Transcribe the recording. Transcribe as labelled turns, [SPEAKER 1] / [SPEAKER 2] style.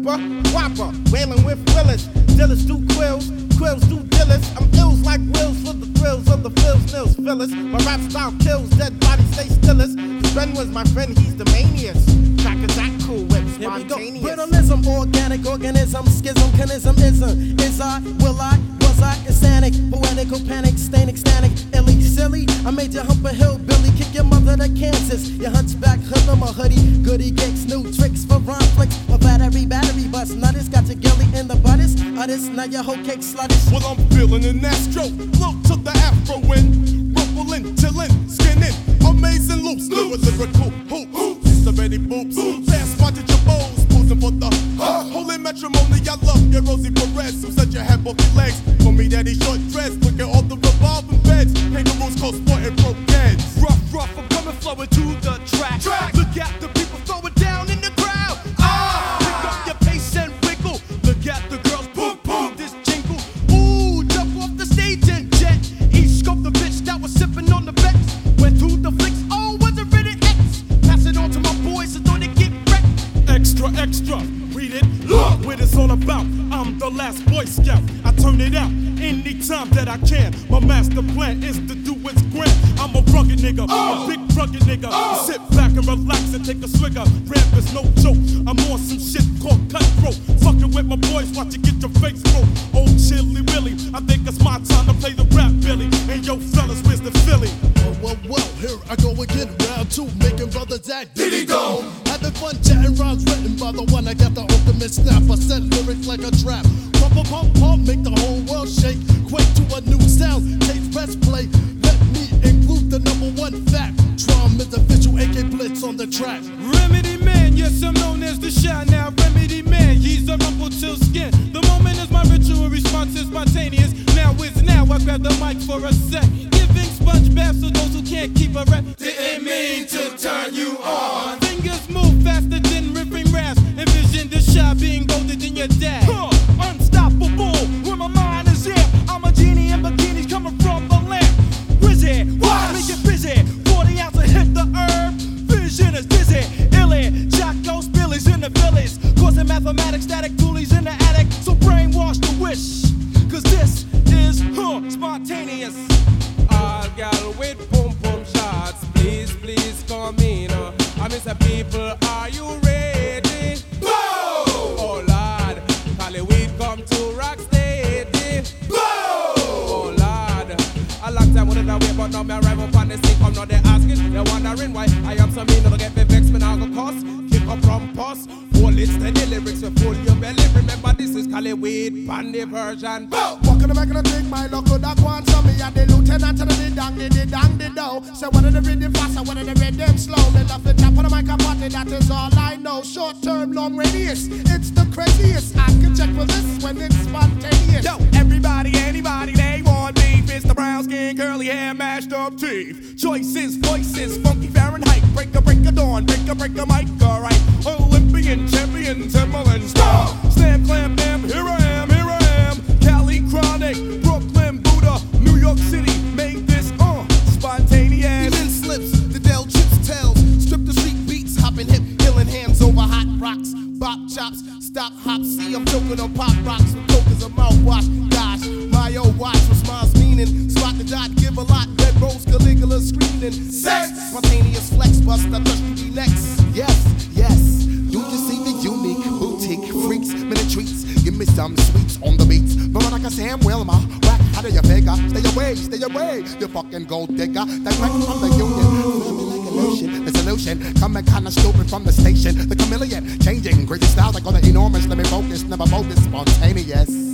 [SPEAKER 1] whipper, whopper, wailing with Willis. Dillis do quills, quills do dillis. I'm ills like wills for the thrills of the fills, nils, Phyllis. My rap style kills, dead bodies stay stillest. His friend was my friend, he's the maniest. Track is that cool with spontaneous.
[SPEAKER 2] Riddleism, organic organism, schism, canism, ism. Is I, will I, was I, insanic, poetical panic, stanic, stanic, illy, silly. I made you hump a hillbilly, kick your mother to Kansas. Your hunchback, hoodlum, a hoodie, goody gigs, new tricks for rhyme flicks. My battery bust, nutters got your gilly in the butters. Others, now your whole cake sluttish.
[SPEAKER 3] Well, I'm feeling an astro, look to the afro wind, ruffling, chillin', skinning, amazing loops, lyrical hoops, serenity boops, fast watching your bows, posing for the holy matrimony. I love your Rosie Perez, who said you had both your legs. Told me that he short dress, look at all the revolving beds, kangaroos, cold sporting broke heads.
[SPEAKER 4] Rough, I'm coming flowing to the track. Look at the people throwing down in the crowd. Pick up your pace and wiggle. Look at the girls, boom, boom, this jingle. Ooh, jump off the stage and jet. Each scope the bitch that was sipping on the Bex. Went through the flicks, oh, was it really X? Pass it on to my boys so don't they get wrecked.
[SPEAKER 3] Extra, extra, read it, look what it's all about. I'm the last Boy Scout, I turn it out anytime that I can. My master plan is to do what's grand. I'm a rugged nigga, a big rugged nigga. Sit back and relax and take a swigger. Rap is no joke, I'm on some shit called cutthroat. Fucking with my boys, watch you get your face broke. Old Chilly Willy, I think it's my time to play the rap Billy. And yo fellas, where's the Philly?
[SPEAKER 5] Well, here I go again, round two, making brothers act diddy go. Having fun chatting rhymes written by the one I got the ultimate snap. I set lyrics like a trap. Pump, make the whole world shake. Quake to a new sound, take press play. Let me include the #1 fact. Trom is official, AK Blitz on the track.
[SPEAKER 4] Remedy Man, yes, I'm known as the shot now. Remedy Man, he's a rumple till skin. The moment is my ritual response is spontaneous. Now is now, I grab the mic for a sec. Giving sponge baths to those who can't keep a rep.
[SPEAKER 6] Didn't mean to turn you on.
[SPEAKER 4] Fingers move faster than ripping raps. Envision the shot being bolder than your dad. Unstoppable, when my mind is here. I'm a genie in bikinis coming from the lamp. Wizard, watch me get busy. 40 ounces hit the herb. Vision is dizzy. Illy, Jocko, Billy's in the Phillies. Causing mathematics, static toolies in the attic. So brainwash the wish. Cause this is spontaneous.
[SPEAKER 7] All gal with boom boom shots. Please, please come in. I miss the people, are you ready? Oh Lord, Hollywood come to rock steady. Oh Lord, a long time wouldn't away, but now me arrive up on the scene. Come now they asking, they wondering why I am so mean. Don't get me vexed, me now go cuss. Kick up from pus. Hold it steady, lyrics will pull your belly. Remember this is Hollywood bandy version.
[SPEAKER 5] Walking the back of the thing, my luck could have gone. So me and the lieutenant to the dang, the do. So one of the rhythm fast, and one of the rhythm slow. Me love the top of the mic, I party, that is all I know. Short term, long radius, it's the craziest. I can check for this when it's spontaneous.
[SPEAKER 4] Yo, everybody, anybody, they want beef. It's the brown skin, curly hair, mashed up teeth. Choices, voices, funky Fahrenheit. Break a dawn, break a mic, alright. Olympian, champion, Timberland star. Slam, clam, bam, here I am. Cali, Chronic, Brooklyn, Buddha, New York City, made this spontaneous.
[SPEAKER 1] Even slips, the Dell chips tells. Strip the street beats, hopping hip, killing hands over hot rocks. Bop chops, stop, hop, see, I'm joking on pop rocks. With coke as a mouthwash, gosh, my old watch responds meaning. Spot the dot, give a lot, red rose, Caligula screaming. Sex, spontaneous flex bust, I trust you be next. Yes, do you see the unique boutique freaks, many treats? Give me some sweets on the beats. Veronica Sam Wilma, whack, how do you figure? Stay away, you fucking gold digger. Direct from the union, feel me like a lotion. The solution, coming kinda stupid from the station. The chameleon, changing, crazy styles like on the enormous. Let me focus, never bogus, spontaneous.